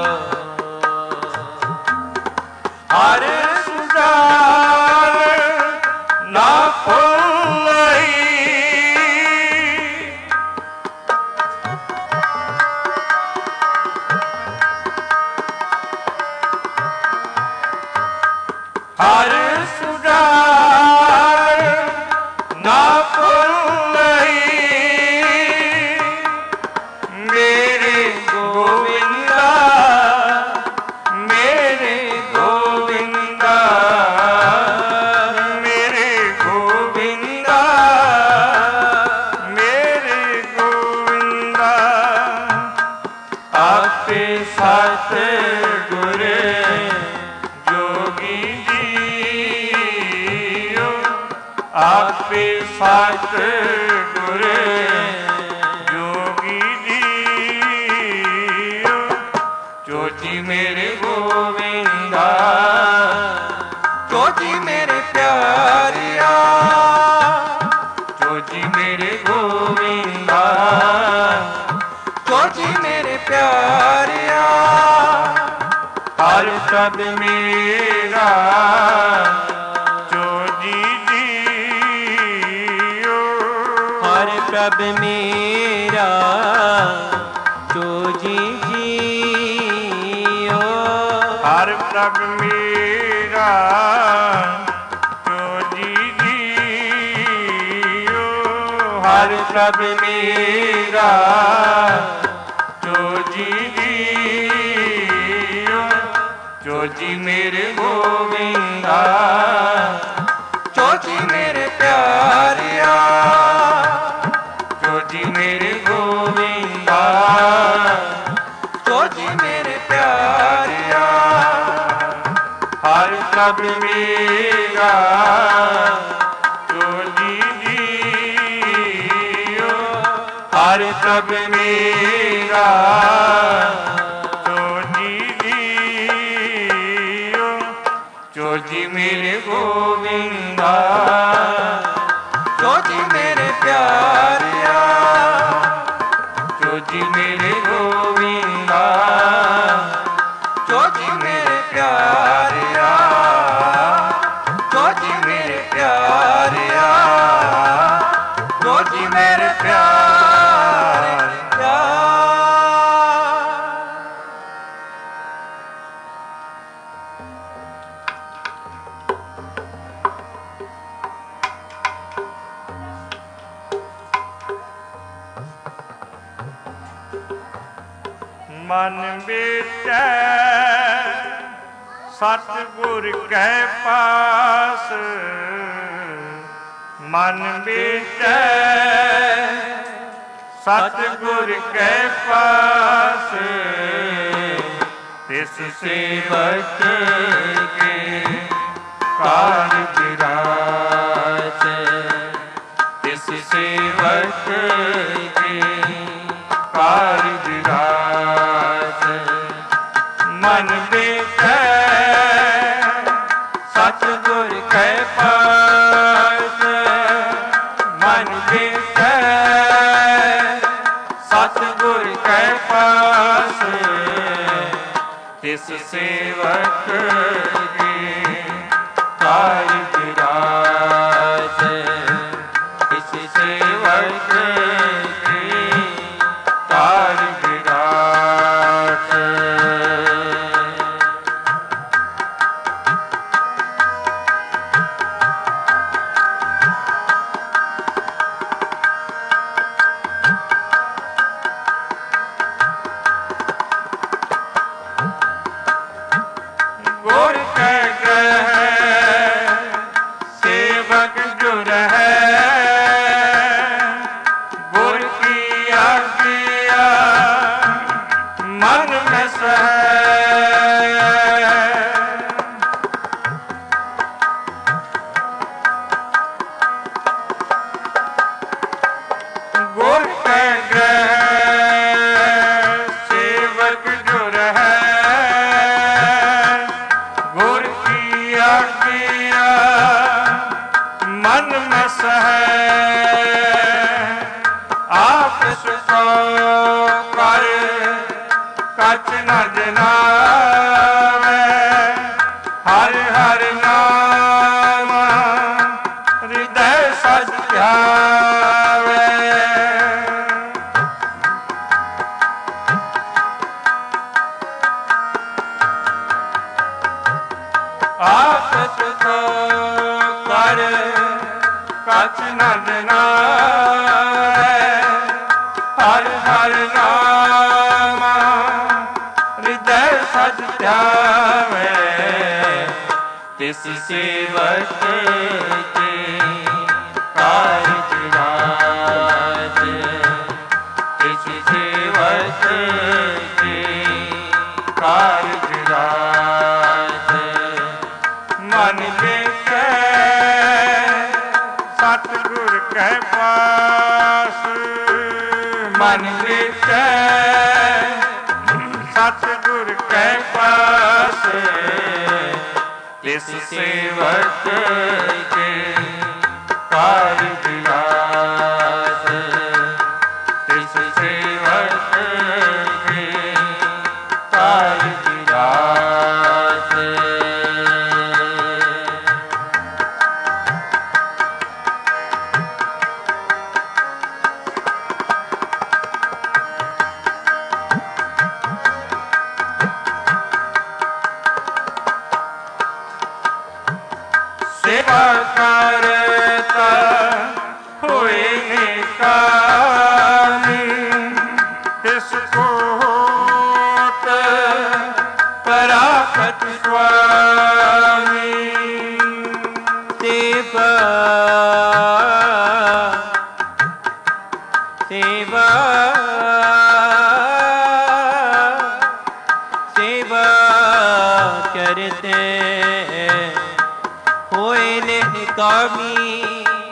ਹਰ ਸੁਜਾਨ ਨਾ ਭੁੱਲਈ। ਹਰ ਸੁਜਾਨ ਨਾ ਭੁੱਲਈ। ਮੇਰੇ ਗੋਬਿੰਦਾ ਮੇਰੇ ਗੋਬਿੰਦਾ ਮੇਰੇ ਗੋਬਿੰਦਾ ਮੇਰੇ ਗੋਬਿੰਦਾ। ਆਪੇ ਸਤ ਗੁਰ ਜੋਗੀ ਜੀਓ। ਆਪੇ ਸਤ ਗੁਰ ਜੋਗੀ ਜੀਓ। ਜੋਜੀ ਮੇਰੇ ਗੋਬਿੰਦਾ ਜੋਜੀ ਮੇਰੇ ਪਿਆਰਿਆ। ਜੋਜੀ ਮੇਰੇ ਗੋਬਿੰਦਾ ਜੋਜੀ ਮੇਰੇ ਪਿਆਰਿਆ। ਹਰ ਪ੍ਰਭ ਮੇਰਾ ਜੋਜੀ ਜੀਓ। ਹਰ ਪ੍ਰਭ ਮੇਰਾ ਜੋਜੀ ਜੀਓ। ਹਰ ਪ੍ਰਭ ਮੇਰਾ ਜੋਜੀ ਜੀਓ। ਹਰ ਪ੍ਰਭ ਮੇਰਾ ਜੋਜੀ सब मेरा जोजी जियो, हर सब मेरा जोजी जियो, जोजी मेरे गोविंदा, जोजी मेरे प्यारिया, जोजी मेरे गोविंदा, जोजी मेरे प्यारिया, जोजी मेरे प्यारिया, जोजी मेरे प्यारिया। मन बेटै सतगुर कै पास, मन बेटै सतगुर कै पास, तिस सेवक के कारज रास, तिस सेवक के कारज रास। मन बेटै सतगुर कै पास, मन बेटै सतगुर कै पास, तिस सेवक के कारज रास, तिस सेवक के कारज रास। गुर कै ग्रह सेवक जुर है, गुर की आज्ञा मन में सह। गुर कै ग्रह सेवक जुर है, गुर की आज्ञा मन में सह। आप सुखो कर कछ न जनावे, हर हर नाम हृदय सच ध्यावे। आप सुखो कर कछ न जनावे, हर हर नाम हृदय सच ध्यावे। तिस सेवक के कारज रास, तिस सेवक के कारज रास। मन बेटै सतगुर कै पास, मन बेटै सतगुर कै पास, तिस सेवक के कारज रास, तिस सेवक के कारज रास। सेवा करता हुए निकाली, तिसको होत पराखत स्वामी। सेवा सेवा सेवा करते स्वामी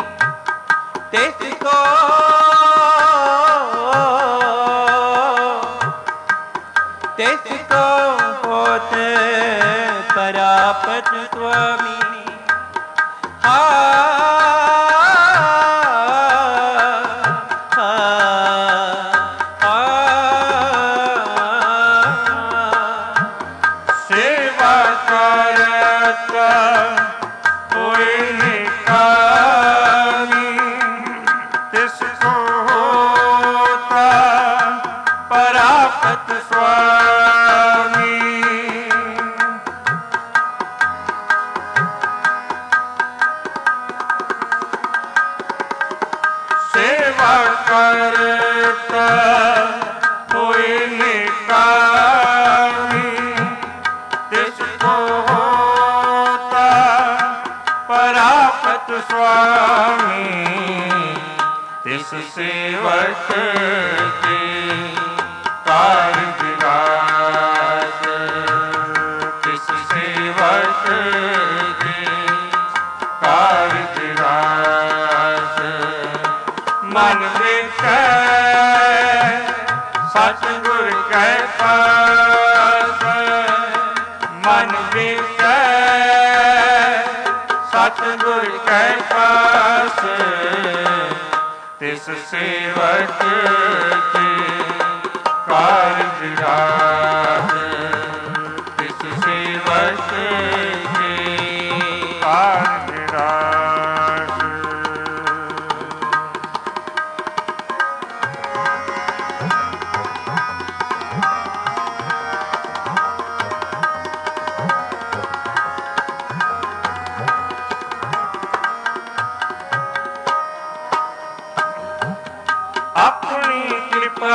तिसको होते परापत स्वामी सेवा करत कोई निकामी तिसको होता परापत स्वामी सेवा करता कोई निकामी तिसको होता परापत स्वामी तिस सेवक के कार्य विलास तिस सेवक के कार्य विलास मन विकै सतगुर कै पास मन विकै सतगुर कै पास तिस सेवक के कार्य विलास तिस सेवक के कार्य विलास अपनी कृपा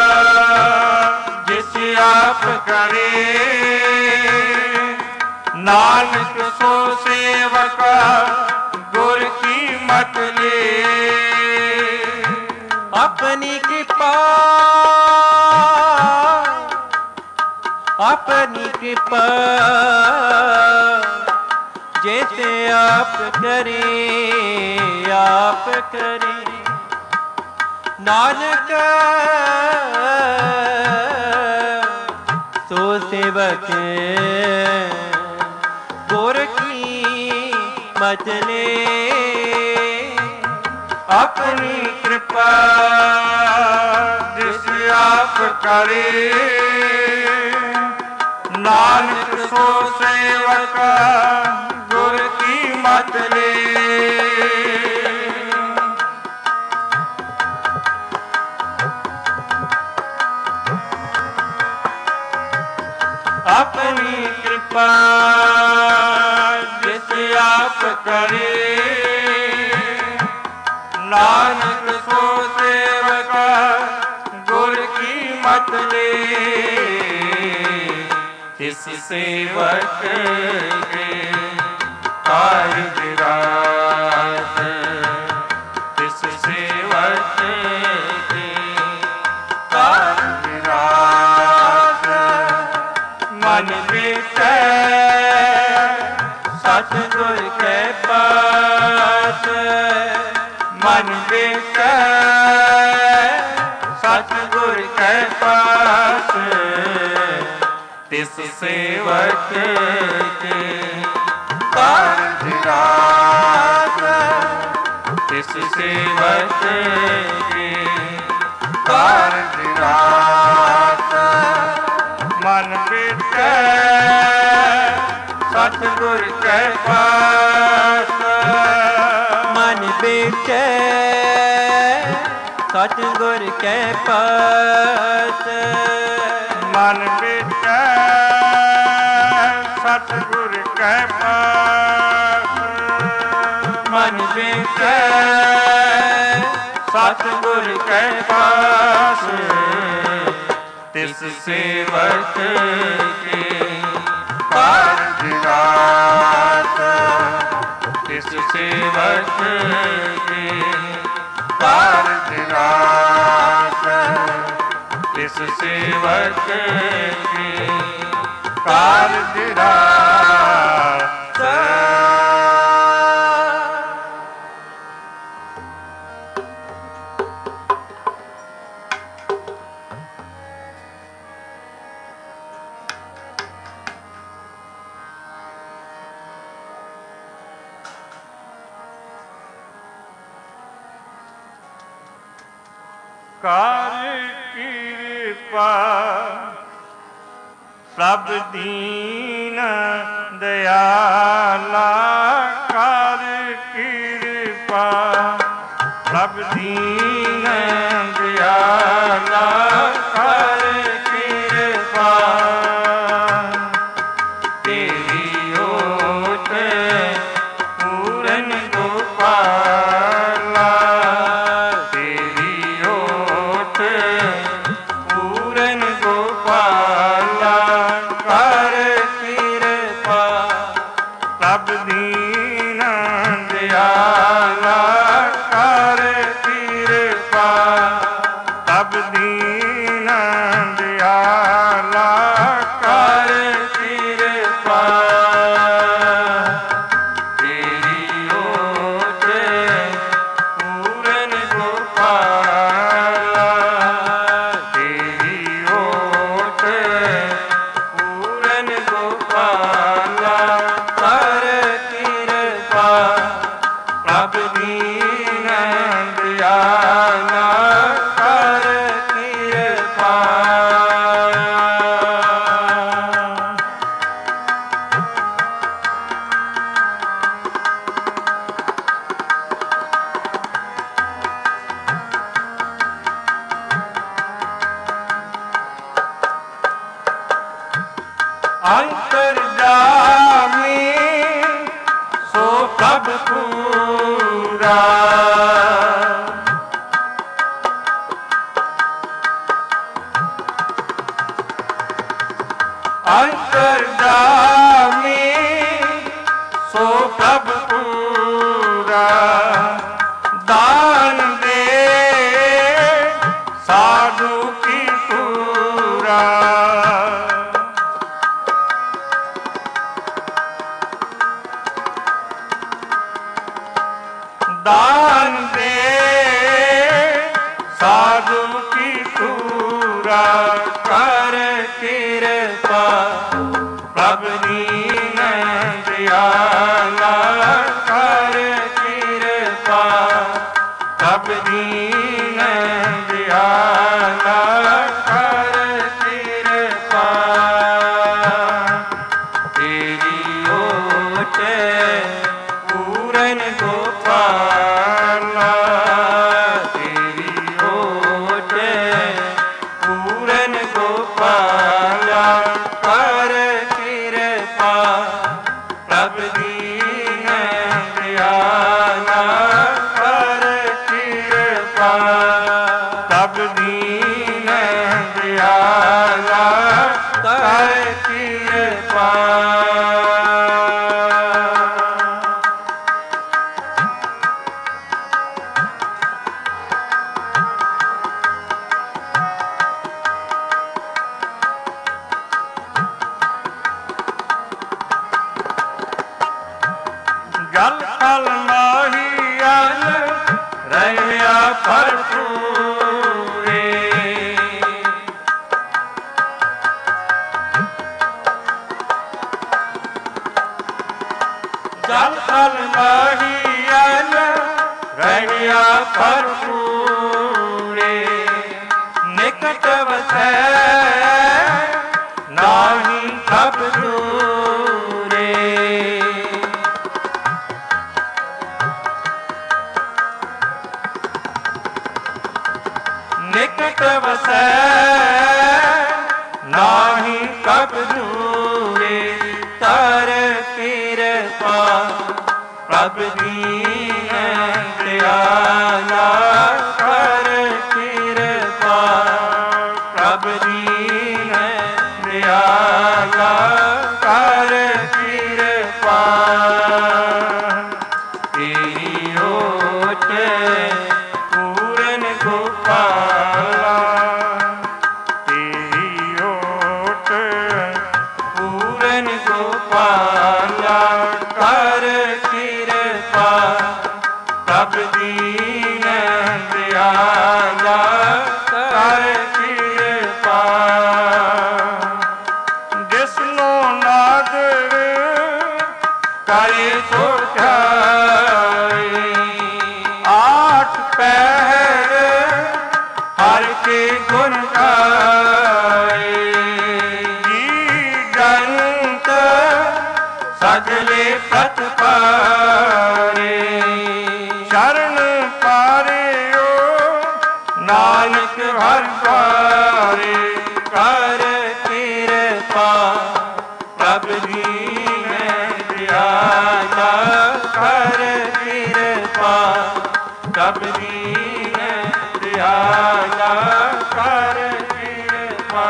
जिस आप करे नानक सो सेवका गुर की मत ले अपनी कृपा जैसे आप करें नानक सो सेवक गुर की मत ले अपनी कृपा जिस आप करे नानक सो सेवका गुर की मत ले अपनी कृपा जिस आप करे नानक सो सेवका गुर की मत ले तिस सेवक के कार्य विलास तिस सेवक के कार्य विलास मन विकै सतगुर के पास मन विकै सतगुर के पास तिस सेवक के कार्य विलास तिस सेवक के कार्य विलास मन विकै सतगुर के पास मन विकै सतगुर के पास मन विकै सतगुर के पास मन विकै सतगुर के पास तिस सेवक के कार्य विलास तिस सेवक के कार्य विलास तिस सेवक के कार्य विलास ਕਰ ਕਿਰਪਾ ਪ੍ਰਭ ਦੀਨ ਦਇਆਲਾ ਕਰ ਕਿਰਪਾ ਪ੍ਰਭ ਦੀਨ ਦਇਆਲਾ ਕਰ ਕਿਰਪਾ ਤੇਰੀ ਓਟ ਪੂਰਨ ਗੋਪਾਲਾ ਤੇਰੀ ਓਟ ਪੂਰਨ ਗੋਪਾਲਾ ਕਰ ਕਿਰਪਾ ਪ੍ਰਭ ਦੀਨ ਦਇਆਲਾ ਕਰ ਕਿਰਪਾ ਪ੍ਰਭ ਦੀਨ ਦਇਆਲਾ ਕਰ ਕਿਰਪਾ ਤੇਰੀ ਓਟ ਪੂਰਨ ਗੋਪਾਲਾ ਤੇਰੀ ਓਟ ਪੂਰਨ ਗੋਪਾਲਾ ਕਰ ਕਿਰਪਾ ਪ੍ਰਭ ਦੀਨ ਦਇਆਲਾ ਕਰ ਕਿਰਪਾ ਅੰਤਰਜਾਮੀ ਸੋ ਪ੍ਰਭ ਪੂਰਾ ਅੰਤਰਜਾਮੀ ਸੋ ਪ੍ਰਭ ਪੂਰਾ ਦਾਨ ਦੇ ਸਾਧੂ ਕੀ ਪੂਰਾ ਦਾਨ ਦੇ ਸਾਧੂ ਕੀ ਪੂਰਾ ਕਰ ਕਿਰਪਾ ਪ੍ਰਭ ਦੀਨ ਦਇਆਲਾ ਕਰ ਕਿਰਪਾ ਪ੍ਰਭ ਦੀਨ ਦਇਆਲਾ ਕਰ ਕਿਰਪਾ ਤੇਰੀ ਓਟ ਪੂਰਨ ਗੋਪਾਲਾ ਤੇਰੀ ਓਟ ਪੂਰਨ ਗੋਪਾਲਾ ਕਰ ਕਿਰਪਾ ਪ੍ਰਭ ਦੀਨ ਦਇਆਲਾ ਕਰ ਕਿਰਪਾ ਪ੍ਰਭ ਦੀਨ ਦਇਆਲਾ ਕਰ ਕਿਰਪਾ ਜਲ ਥਲ ਮਾਹੀ ਅਨ ਰਹਿਆ ਭਰਪੂਰੇ ਜਲ ਥਲ ਮਾਹੀ ਅਨ ਰਹਿਆ ਭਰਪੂਰੇ ਨਿਕਟ ਵਸੈ ਨਾਹੀ ਸਭ ਦੂਰੇ ਨਿਕਟ ਵਸੈ ਨਾਹੀ ਕਬ ਦੂਰੇ ਕਰ ਕਿਰਪਾ ਪ੍ਰਭ ਦੀਨ ਦਇਆਲਾ ਕਰ ਕਿਰਪਾ ਪ੍ਰਭ ਦੀਨ ਦਇਆਲਾ ਕਰ ਕਿਰਪਾ ਤੇਰੀ ਓਟ ਪੂਰਨ ਗੋਪਾਲਾ ਤੇਰੀ ਓਟ ਪੂਰਨ ਗੋਪਾਲਾ ਕਰ ਕਿਰਪਾ ਪ੍ਰਭ ਦੀਨ ਦਇਆਲਾ ਕਰ ਕਿਰਪਾ ਜਿਸਨੂੰ ਨਾਦਰ ਕਰੇ ਸੋ ਧਿਆਏ ਆਠ ਪਹਿਰ ਹਰ ਸਗਲੇ ਪਤ ਪਾਰੇ। ਸ਼ਰਨ ਪਾਰਿਓ ਨਾਨਕ ਹਰਿ ਪਾਰੇ। ਕਰ ਕਿਰਪਾ ਪ੍ਰਭ ਦੀਨੈ ਦਿਆਲਾ। ਕਰ ਕਿਰਪਾ ਪ੍ਰਭ ਦੀਨੈ ਦਿਆਲਾ। ਕਰ ਕਿਰਪਾ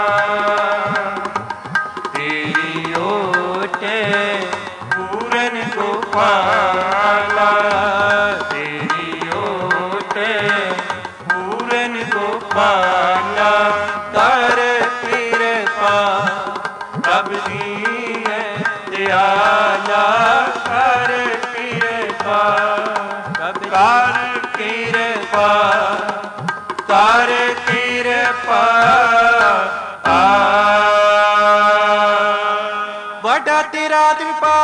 ਤੇਰੀ ਓਟ ਪੂਰਨ ਗੋਪਾਲਾ। ਤੇਰੀ ਓਟ ਪੂਰਨ ਗੋਪਾਲਾ। ਕਰ ਕਿਰਪਾ ਪ੍ਰਭ ਦੀਨੈ ਦਿਆਲਾ। ਕਰ ਕਿਰਪਾ ਕਰ ਕਿਰਪਾ ਕਰ ਕਿਰਪਾ। ਵੱਡਾ ਤੇਰਾ ਦਿਪਾ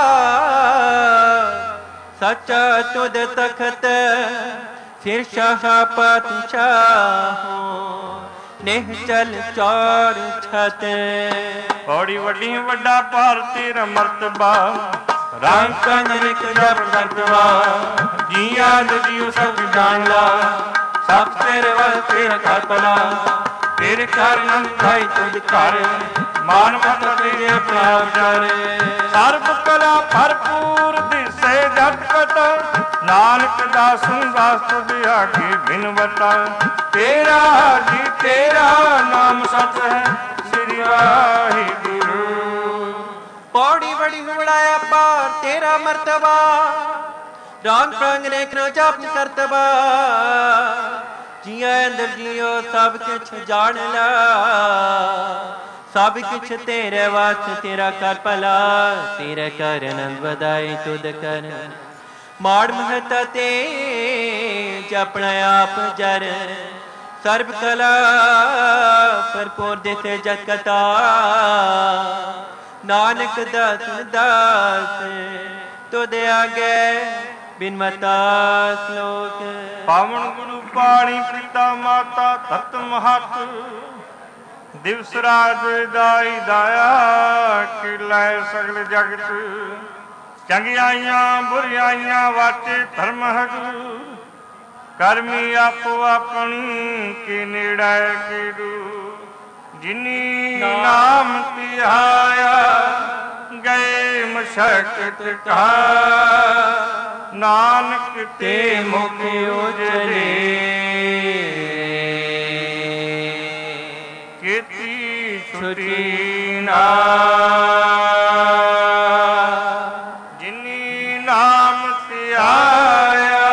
ਸੱਚਾ ਤੁਧ ਤਖਤ। ਫਿਰ ਸ਼ਾਹ ਪਾਤਸ਼ਾਹੋ ਨਿਹਚਲ ਚਾਰ ਛਤ। ਬੜੀ ਵੱਡੀ ਵੱਡਾ ਭਾਰ ਤੇਰਾ ਮਰਤਬਾ। ਰੰਗ ਕੰਨਿਕ ਜਪ ਕਰਤਵਾ। ਜੀਆਂ ਜੀਉ ਸਭ ਜਾਣ ਲਾ। ਸਭ ਤੇਰੇ ਵੱਲ ਤੇਰਾ ਕਰ ਭਲਾ। ਤੇਰੇ ਘਰ ਨੰਦ ਭਾਈ ਤੁਝ ਘਰ। ਮਾਨ ਮਤ ਤੇਰੇ ਆਪਣਾ ਵਿਚਾਰੇ। ਸਰਬ ਕਲਾ ਭਰਪੂਰ ਦਿਸੇ ਜਟ ਪਤ। ਨਾਨਕ ਦਾਸੁ ਦਾਸ ਤੁਧ ਆਗੇ ਬਿਨਵਤਾ। ਤੇਰਾ ਜੀ ਤੇਰਾ ਨਾਮ ਸਚ ਹੈ ਸ੍ਰੀ ਵਾਹਿਗੁਰੂ। ਪੌੜੀ ਬੜੀ ਵੜਾਇਆ ਪਾਰ ਤੇਰਾ ਮਰਤਬਾ। ਰਾਮ ਪ੍ਰੰਗ ਨੇ ਕਿਨੋ ਜਪ ਕਰਤਬਾ। ਜੀਆਂ ਅੰਦਰ ਜੀਓ ਸਭ ਕਿਛ ਜਾਣ ਲਾ। ਸਭ ਕਿਛ ਤੇਰੇ ਵਾਸਤੇ ਤੇਰਾ ਕਰ ਭਲਾ। ਤੇਰੇ ਕਰ ਆਨੰਦ ਵਧਾਈ ਤੁਧ ਕਰ। ਮਾੜ ਮਹਤਾ ਤੇ ਆਪਣਾ ਆਪ ਜਰ। ਸਰਬ ਕਲਾ ਭਰਪੂਰ ਦਿਸੇ ਜਤ ਕਤਾ। ਨਾਨਕ ਦਾਸ ਦਾਸ ਤੁਧ ਆਗੇ ਬਿਨਮਤਾ ਸ਼ਲੋਕ। ਪਾਵਨ ਗੁਰੂ ਪਾਣੀ ਪਿਤਾ ਮਾਤਾ ਤਤ ਮਹਤ। ਦਿਵਸ ਰਾਜ ਦਾਈ ਦਾਇਆ ਕਿਲੈ ਸਗਲ ਜਗਤ। ਚੰਗਿਆਈਆਂ ਬੁਰਿਆਈਆਂ ਵਾਚੇ ਧਰਮ ਹਜੂ। ਕਰਮੀ ਆਪੋ ਆਪਣੀ ਕੀ ਨੇੜੇ ਕੀੜੂ। ਜਿਨੀ ਨਾਮ ਧਿਆਇਆ ਗਏ ਮਸ਼ਕਤ ਕਾ। ਨਾਨਕ ਤੇ ਮੁਖ ਉਜਲੇ। ਕੀਤੀ ਛੁਟੀ ਨਾ। ਜਿਨੀ ਨਾਮ ਧਿਆਇਆ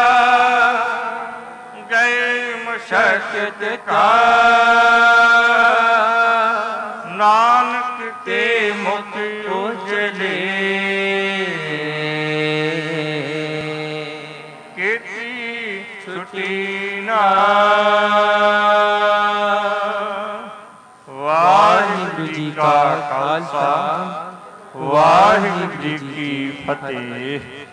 ਗਏ ਮਸ਼ਕਤ ਕਾ। ਨਾਨਕ ਤੇ ਮੁਖ ਉਜਲੇ। ਕੀਤੀ ਛੁਟੀ ਨਾ। ਵਾਹਿਗੁਰੂ ਜੀ ਕਾ ਖਾਲਸਾ ਵਾਹਿਗੁਰੂ ਜੀ ਕੀ ਫਤਿਹ।